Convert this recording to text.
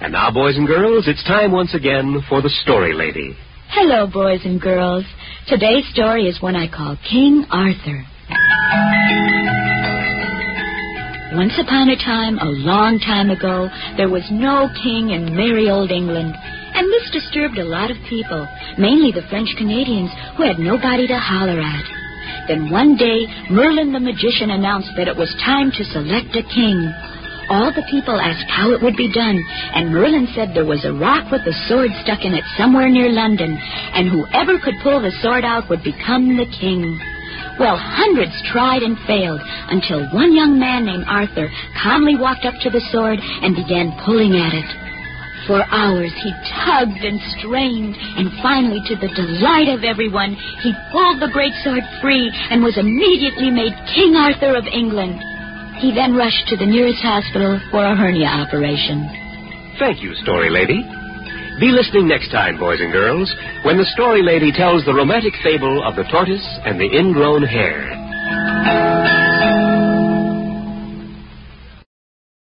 And now, boys and girls, it's time once again for the Story Lady. Hello, boys and girls. Today's story is one I call King Arthur. Once upon a time, a long time ago, there was no king in merry old England. And this disturbed a lot of people, mainly the French Canadians, who had nobody to holler at. Then one day, Merlin the magician announced that it was time to select a king. All the people asked how it would be done, and Merlin said there was a rock with a sword stuck in it somewhere near London, and whoever could pull the sword out would become the king. Well, hundreds tried and failed, until one young man named Arthur calmly walked up to the sword and began pulling at it. For hours he tugged and strained, and finally, to the delight of everyone, he pulled the great sword free and was immediately made King Arthur of England. He then rushed to the nearest hospital for a hernia operation. Thank you, Story Lady. Be listening next time, boys and girls, when the Story Lady tells the romantic fable of the tortoise and the ingrown hare.